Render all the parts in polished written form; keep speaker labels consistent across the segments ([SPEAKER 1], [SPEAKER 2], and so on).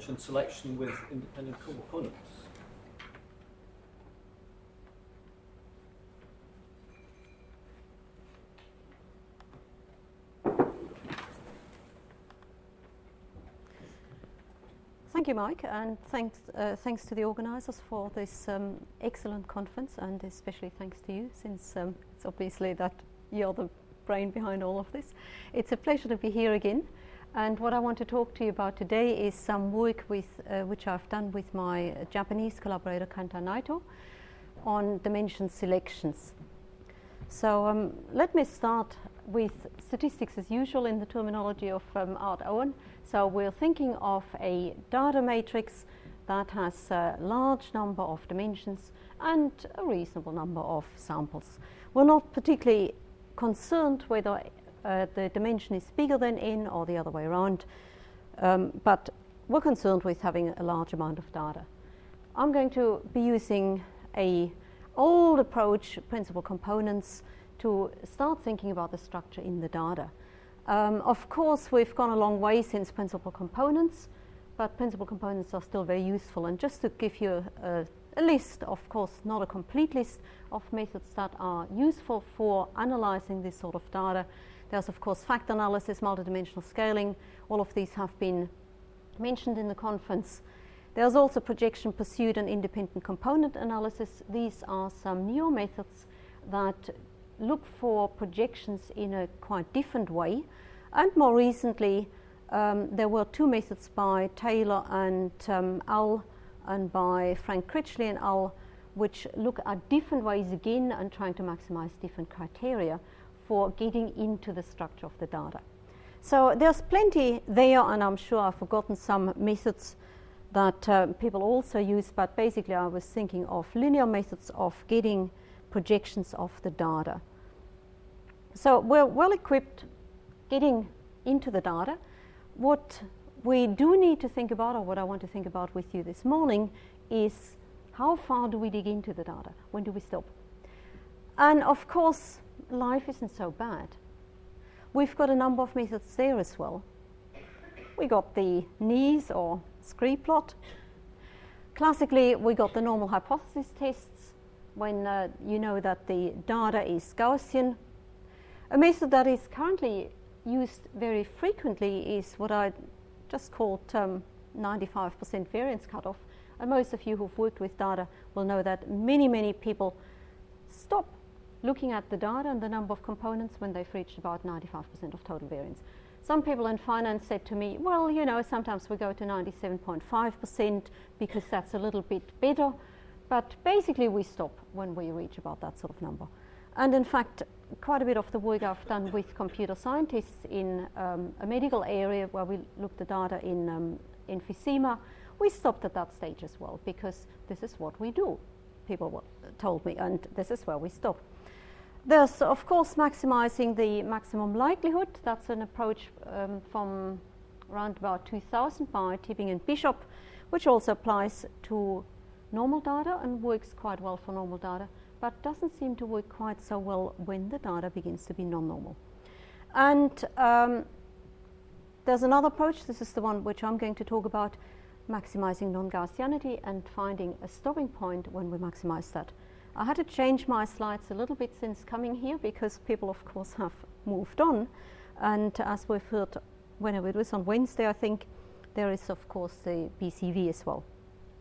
[SPEAKER 1] mentioned selection with independent components.
[SPEAKER 2] Thank you, Mike, and thanks to the organisers for this excellent conference, and especially thanks to you, since it's obviously that you're the brain behind all of this. It's a pleasure to be here again, and what I want to talk to you about today is some work which I've done with my Japanese collaborator Kanta Naito on dimension selections. So let me start with statistics as usual in the terminology of Art Owen. So we're thinking of a data matrix that has a large number of dimensions and a reasonable number of samples. We're not particularly concerned whether the dimension is bigger than n or the other way around, but we're concerned with having a large amount of data. I'm going to be using an old approach, principal components, to start thinking about the structure in the data. Of course, we've gone a long way since principal components, but principal components are still very useful. And just to give you a list, of course, not a complete list of methods that are useful for analyzing this sort of data. There's, of course, factor analysis, multidimensional scaling. All of these have been mentioned in the conference. There's also projection, pursuit, and independent component analysis. These are some newer methods that look for projections in a quite different way. And more recently, there were two methods by Taylor and al. And by Frank Critchley and al., which look at different ways again and trying to maximize different criteria for getting into the structure of the data. So there's plenty there, and I'm sure I've forgotten some methods that people also use, but basically I was thinking of linear methods of getting projections of the data. So we're well equipped getting into the data. What we do need to think about, or what I want to think about with you this morning, is how far do we dig into the data? When do we stop? And of course, life isn't so bad. We've got a number of methods there as well. We got the NIES or scree plot. Classically, we got the normal hypothesis tests when you know that the data is Gaussian. A method that is currently used very frequently is what I just called 95% variance cutoff. And most of you who've worked with data will know that many people stop looking at the data and the number of components when they've reached about 95% of total variance. Some people in finance said to me, well, you know, sometimes we go to 97.5% because that's a little bit better, but basically we stop when we reach about that sort of number. And in fact, quite a bit of the work I've done with computer scientists in a medical area where we looked at data in emphysema, we stopped at that stage as well, because this is what we do, people told me, and this is where we stop. There's, of course, maximizing the maximum likelihood. That's an approach from around about 2000 by Tipping and Bishop, which also applies to normal data and works quite well for normal data, but doesn't seem to work quite so well when the data begins to be non-normal. And there's another approach. This is the one which I'm going to talk about, maximizing non-Gaussianity and finding a stopping point when we maximize that. I had to change my slides a little bit since coming here because people, of course, have moved on. And as we've heard whenever it was on Wednesday, I think, there is, of course, the BCV as well.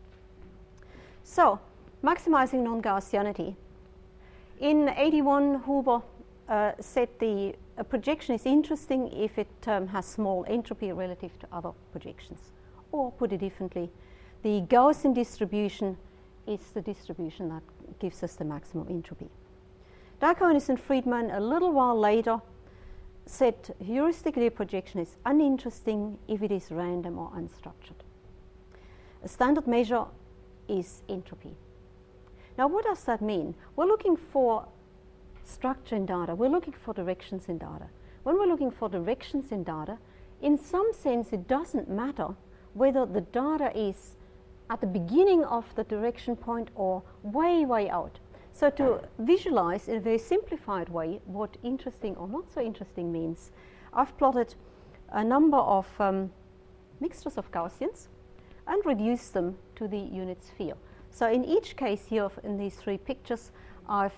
[SPEAKER 2] So, maximizing non-Gaussianity. In 81, Huber said a projection is interesting if it has small entropy relative to other projections. Or, put it differently, the Gaussian distribution is the distribution that gives us the maximum entropy. Diaconis and Friedman, a little while later, said heuristically a projection is uninteresting if it is random or unstructured. A standard measure is entropy. Now, what does that mean? We're looking for structure in data. We're looking for directions in data. When we're looking for directions in data, in some sense, it doesn't matter whether the data is at the beginning of the direction point or way out. So to visualize in a very simplified way what interesting or not so interesting means, I've plotted a number of mixtures of Gaussians, and reduce them to the unit sphere. So in each case here in these three pictures, I've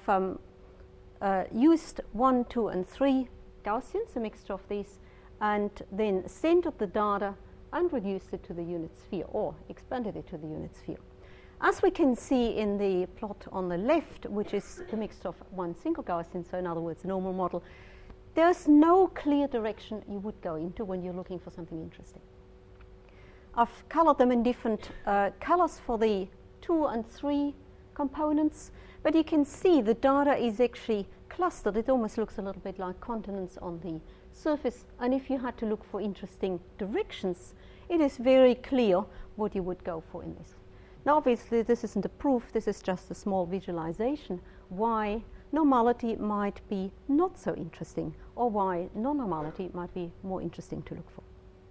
[SPEAKER 2] used 1, 2, and 3 Gaussians, a mixture of these, and then centered the data and reduced it to the unit sphere, or expanded it to the unit sphere. As we can see in the plot on the left, which is the mixture of one single Gaussian, so in other words, a normal model, there's no clear direction you would go into when you're looking for something interesting. I've colored them in different colors for the 2 and 3 components, but you can see the data is actually clustered. It almost looks a little bit like continents on the surface, and if you had to look for interesting directions, it is very clear what you would go for in this. Now obviously this isn't a proof, this is just a small visualization why normality might be not so interesting, or why non-normality might be more interesting to look for.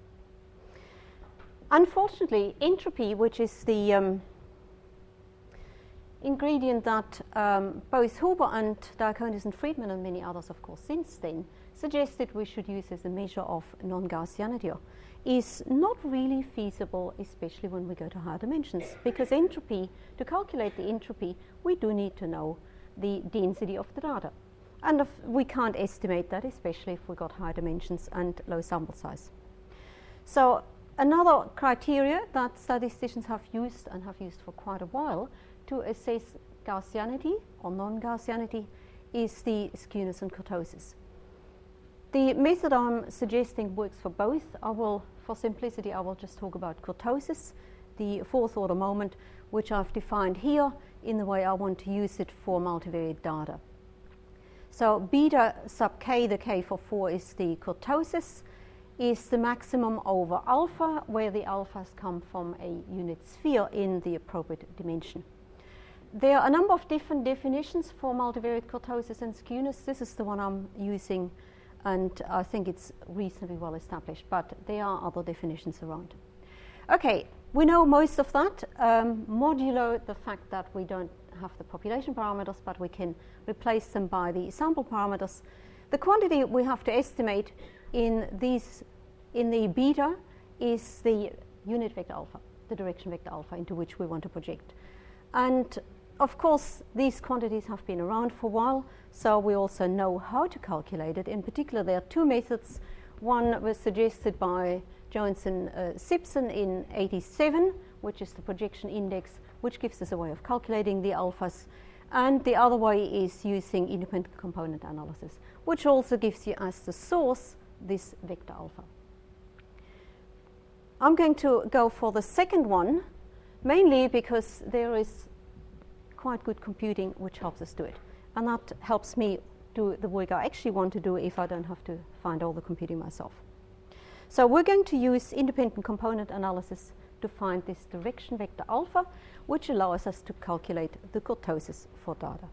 [SPEAKER 2] Unfortunately, entropy, which is the ingredient that both Huber and Diaconis and Friedman and many others, of course, since then, suggested we should use as a measure of non-Gaussianity, is not really feasible, especially when we go to higher dimensions, because entropy, to calculate the entropy, we do need to know the density of the data. And we can't estimate that, especially if we got high dimensions and low sample size. So another criteria that statisticians have used and have used for quite a while to assess Gaussianity or non-Gaussianity is the skewness and kurtosis. The method I'm suggesting works for both. For simplicity, I will just talk about kurtosis, the fourth order moment, which I've defined here in the way I want to use it for multivariate data. So beta sub k, the k for 4 is the kurtosis, is the maximum over alpha, where the alphas come from a unit sphere in the appropriate dimension. There are a number of different definitions for multivariate kurtosis and skewness. This is the one I'm using, and I think it's reasonably well established, but there are other definitions around. Okay, we know most of that, modulo the fact that we don't have the population parameters, but we can replace them by the sample parameters. The quantity we have to estimate in the beta is the unit vector alpha, the direction vector alpha into which we want to project. And of course, these quantities have been around for a while, so we also know how to calculate it. In particular, there are two methods. One was suggested by Jones and Simpson in '87, which is the projection index, which gives us a way of calculating the alphas. And the other way is using independent component analysis, which also gives you as the source this vector alpha. I'm going to go for the second one, mainly because there is quite good computing which helps us do it. And that helps me do the work I actually want to do if I don't have to find all the computing myself. So we're going to use independent component analysis to find this direction vector alpha, which allows us to calculate the kurtosis for data.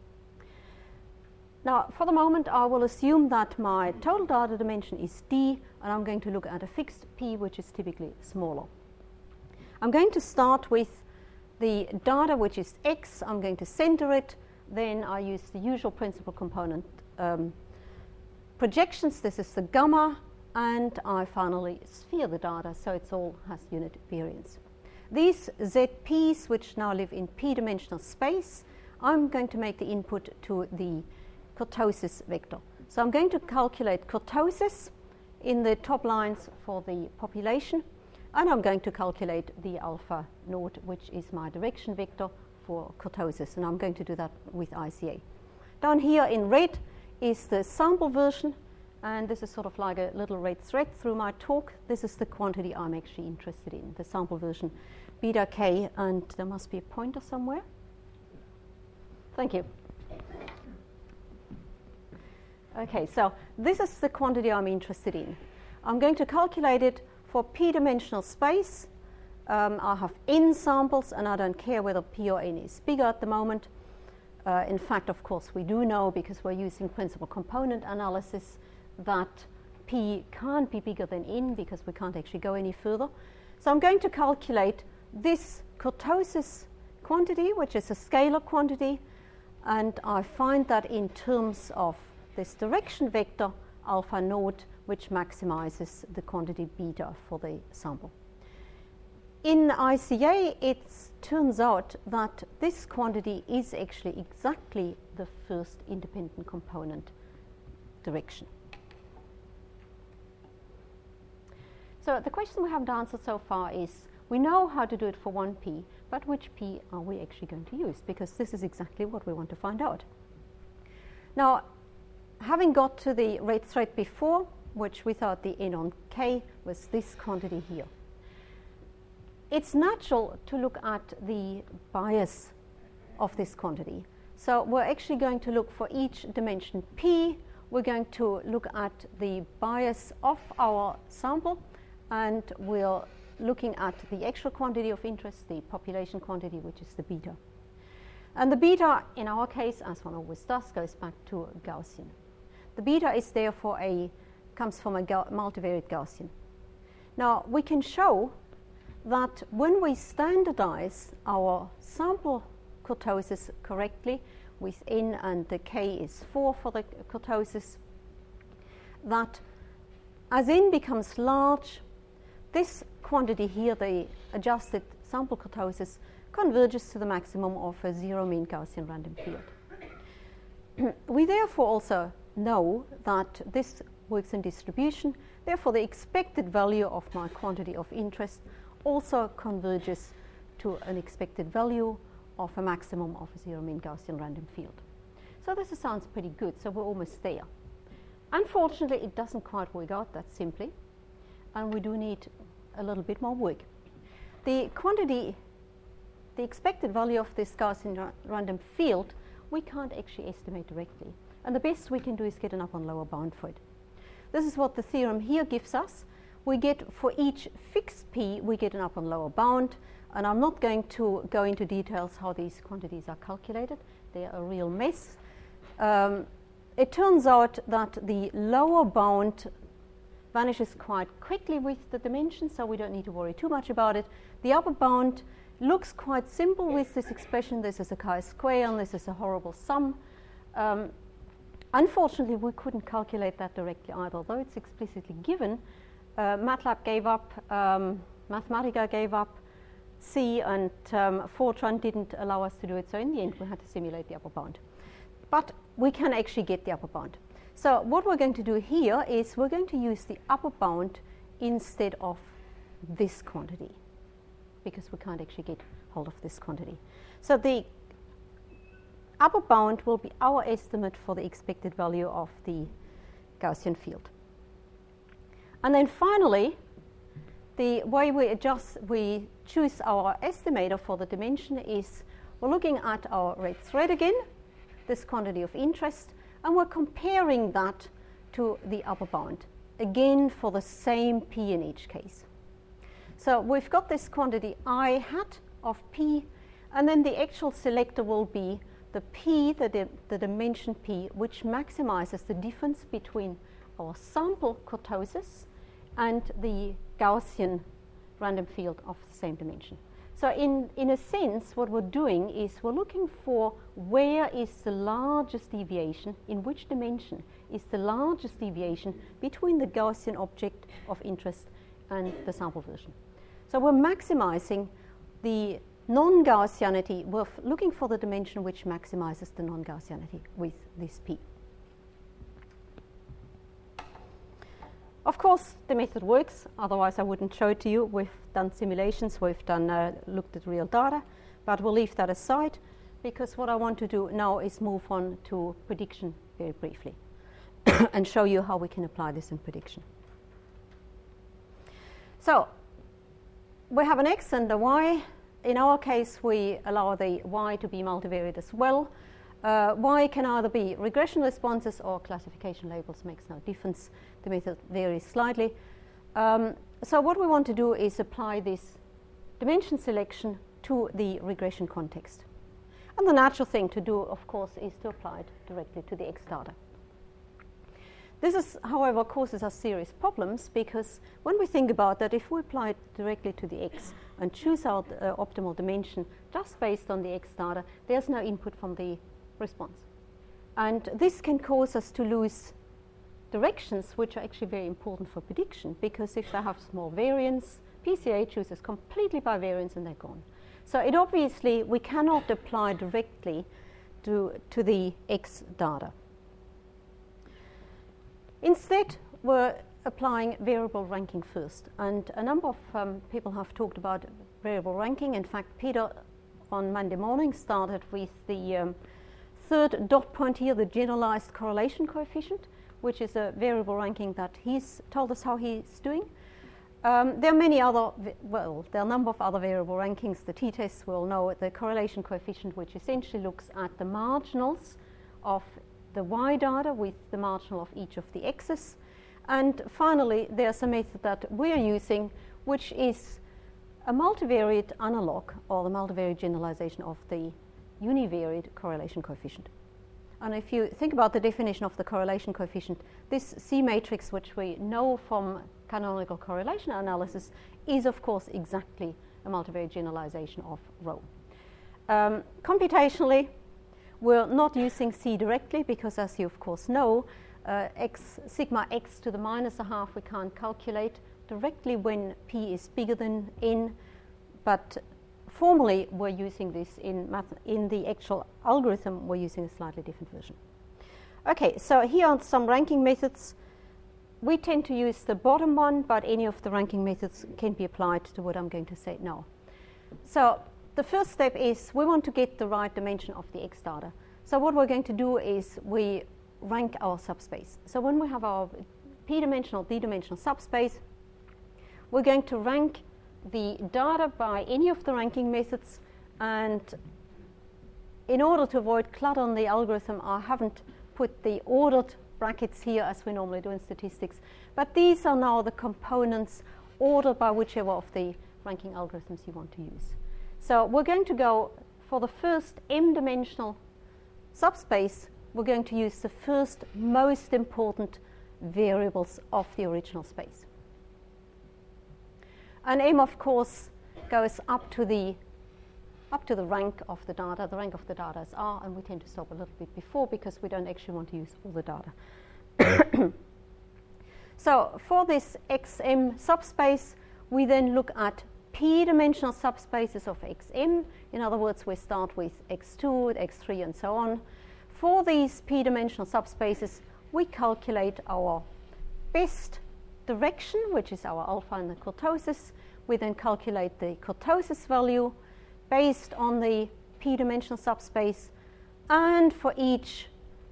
[SPEAKER 2] Now, for the moment, I will assume that my total data dimension is d, and I'm going to look at a fixed p, which is typically smaller. I'm going to start with the data, which is x. I'm going to center it. Then I use the usual principal component projections. This is the gamma. And I finally sphere the data, so it all has unit variance. These ZPs, which now live in p-dimensional space, I'm going to make the input to the kurtosis vector. So I'm going to calculate kurtosis in the top lines for the population, and I'm going to calculate the alpha naught, which is my direction vector for kurtosis, and I'm going to do that with ICA. Down here in red is the sample version, and this is sort of like a little red thread through my talk. This is the quantity I'm actually interested in, the sample version, beta k, and there must be a pointer somewhere. Thank you. Okay, so this is the quantity I'm interested in. I'm going to calculate it for p-dimensional space. I have n samples, and I don't care whether p or n is bigger at the moment. In fact, of course, we do know, because we're using principal component analysis, that p can't be bigger than n, because we can't actually go any further. So I'm going to calculate this kurtosis quantity, which is a scalar quantity, and I find that in terms of this direction vector alpha naught, which maximizes the quantity beta for the sample. In ICA, it turns out that this quantity is actually exactly the first independent component direction. So the question we haven't answered so far is, we know how to do it for one p, but which p are we actually going to use? Because this is exactly what we want to find out. Now, having got to the rate thread before, which we thought the n on k was this quantity here, it's natural to look at the bias of this quantity. So we're actually going to look for each dimension p. We're going to look at the bias of our sample, and we're looking at the actual quantity of interest, the population quantity, which is the beta. And the beta, in our case, as one always does, goes back to Gaussian. The beta is therefore comes from a multivariate Gaussian. Now, we can show that when we standardize our sample kurtosis correctly, with n and the k is 4 for the kurtosis, that as n becomes large, this quantity here, the adjusted sample kurtosis, converges to the maximum of a zero mean Gaussian random field. We therefore also know that this works in distribution. Therefore, the expected value of my quantity of interest also converges to an expected value of a maximum of a zero mean Gaussian random field. So this sounds pretty good, so we're almost there. Unfortunately, it doesn't quite work out that simply, and we do need a little bit more work. The quantity, the expected value of this Gaussian random field, we can't actually estimate directly. And the best we can do is get an upper and lower bound for it. This is what the theorem here gives us. We get, for each fixed p, we get an upper and lower bound. And I'm not going to go into details how these quantities are calculated. They're a real mess. It turns out that the lower bound vanishes quite quickly with the dimension, so we don't need to worry too much about it. The upper bound looks quite simple with this expression. This is a chi-square, and this is a horrible sum. Unfortunately, we couldn't calculate that directly either, although it's explicitly given. MATLAB gave up, Mathematica gave up, C and Fortran didn't allow us to do it, so in the end we had to simulate the upper bound. But we can actually get the upper bound. So what we're going to do here is we're going to use the upper bound instead of this quantity, because we can't actually get hold of this quantity. So the upper bound will be our estimate for the expected value of the Gaussian field. And then finally, the way we choose our estimator for the dimension is we're looking at our rate thread again, this quantity of interest, and we're comparing that to the upper bound, again for the same p in each case. So we've got this quantity I hat of p, and then the actual selector will be the p, the dimension p, which maximizes the difference between our sample kurtosis and the Gaussian random field of the same dimension. So in a sense, what we're doing is we're looking for where is the largest deviation, in which dimension is the largest deviation between the Gaussian object of interest and the sample version. So we're maximizing the non-Gaussianity. We're looking for the dimension which maximizes the non-Gaussianity with this p. Of course, the method works, otherwise I wouldn't show it to you. We've done simulations, we've done looked at real data, but we'll leave that aside, because what I want to do now is move on to prediction very briefly and show you how we can apply this in prediction. So we have an x and a y. In our case, we allow the y to be multivariate as well. Y can either be regression responses or classification labels, makes no difference. The method varies slightly. So what we want to do is apply this dimension selection to the regression context. And the natural thing to do, of course, is to apply it directly to the x data. This is, however, causes us serious problems, because when we think about that, if we apply it directly to the x and choose our optimal dimension just based on the x data, there's no input from the response. And this can cause us to lose directions which are actually very important for prediction, because if they have small variance, PCA chooses completely by variance and they're gone. So it obviously, we cannot apply directly to the X data. Instead, we're applying variable ranking first. And a number of people have talked about variable ranking. In fact, Peter on Monday morning started with the third dot point here, the generalized correlation coefficient, which is a variable ranking that he's told us how he's doing. There are many other, well, there are a number of other variable rankings. The t-tests will know the correlation coefficient, which essentially looks at the marginals of the y data with the marginal of each of the x's. And finally, there's a method that we're using, which is a multivariate analog, or the multivariate generalization of the univariate correlation coefficient. And if you think about the definition of the correlation coefficient, this C matrix, which we know from canonical correlation analysis, is of course exactly a multivariate generalization of rho. Computationally, we're not using C directly because, as you of course know, sigma x to the minus a half we can't calculate directly when p is bigger than n, but formally we're using this in the actual algorithm. We're using a slightly different version. Okay, so here are some ranking methods. We tend to use the bottom one, but any of the ranking methods can be applied to what I'm going to say now. So the first step is we want to get the right dimension of the X data. So what we're going to do is we rank our subspace. So when we have our p-dimensional, d-dimensional subspace, we're going to rank the data by any of the ranking methods, and in order to avoid clutter on the algorithm, I haven't put the ordered brackets here as we normally do in statistics, but these are now the components ordered by whichever of the ranking algorithms you want to use. So we're going to go for the first m-dimensional subspace, we're going to use the first most important variables of the original space. And m, of course, goes up to the rank of the data. The rank of the data is R, and we tend to stop a little bit before because we don't actually want to use all the data. So for this xm subspace, we then look at p-dimensional subspaces of xm. In other words, we start with x2, x3, and so on. For these p-dimensional subspaces, we calculate our best direction, which is our alpha in the kurtosis. We then calculate the kurtosis value based on the p-dimensional subspace. And for each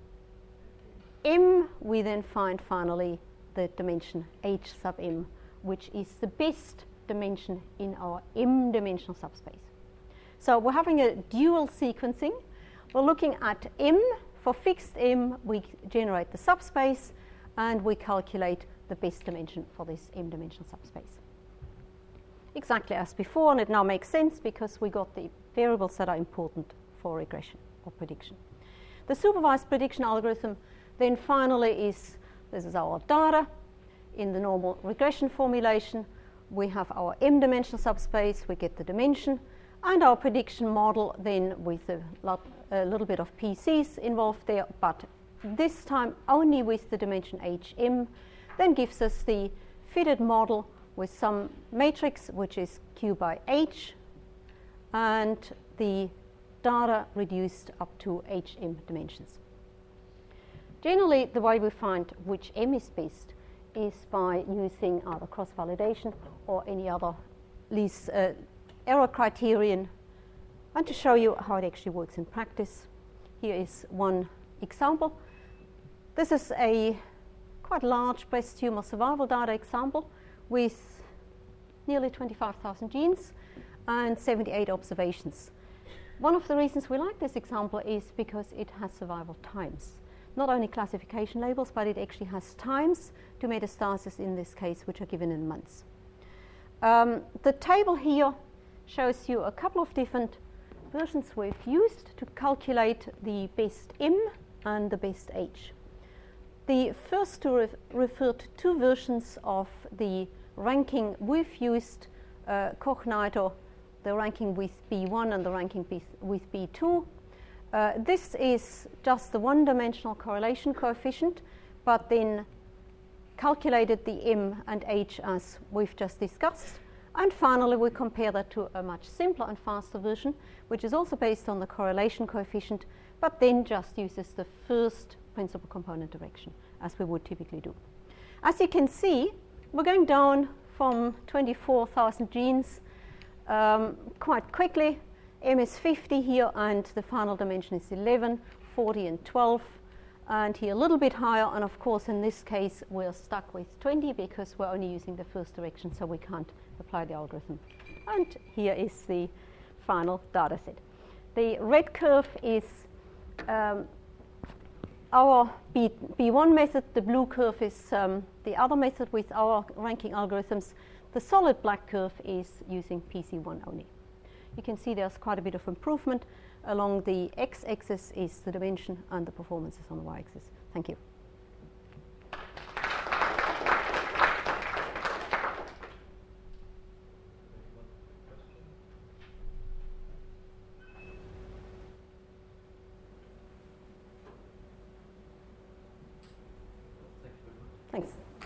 [SPEAKER 2] m, we then find finally the dimension h sub m, which is the best dimension in our m-dimensional subspace. So we're having a dual sequencing. We're looking at m. For fixed m, we generate the subspace, and we calculate the best dimension for this m-dimensional subspace. Exactly as before, and it now makes sense because we got the variables that are important for regression or prediction. The supervised prediction algorithm then finally is, this is our data in the normal regression formulation. We have our m-dimensional subspace, we get the dimension, and our prediction model then with a little bit of PCs involved there, but this time only with the dimension hm, then gives us the fitted model with some matrix which is q by h, and the data reduced up to hm dimensions. Generally, the way we find which m is best is by using either cross-validation or any other least error criterion. And to show you how it actually works in practice, here is one example. This is a quite large breast tumor survival data example with nearly 25,000 genes and 78 observations. One of the reasons we like this example is because it has survival times. Not only classification labels, but it actually has times to metastasis in this case, which are given in months. The table here shows you a couple of different versions we've used to calculate the best m and the best h. The first two refer to two versions of the ranking we've used, Koch-Neiter, the ranking with B1 and the ranking with B2. This is just the one-dimensional correlation coefficient, but then calculated the m and h as we've just discussed, And finally, we compare that to a much simpler and faster version, which is also based on the correlation coefficient, but then just uses the first principal component direction, as we would typically do. As you can see, we're going down from 24,000 genes quite quickly. M is 50 here, and the final dimension is 11, 40, and 12. And here a little bit higher, and of course in this case we're stuck with 20 because we're only using the first direction, so we can't apply the algorithm. And here is the final data set. The red curve is our B1 method, the blue curve is the other method with our ranking algorithms. The solid black curve is using PC1 only. You can see there's quite a bit of improvement. Along the x-axis is the dimension, and the performance is on the y-axis. Thank you. Thanks.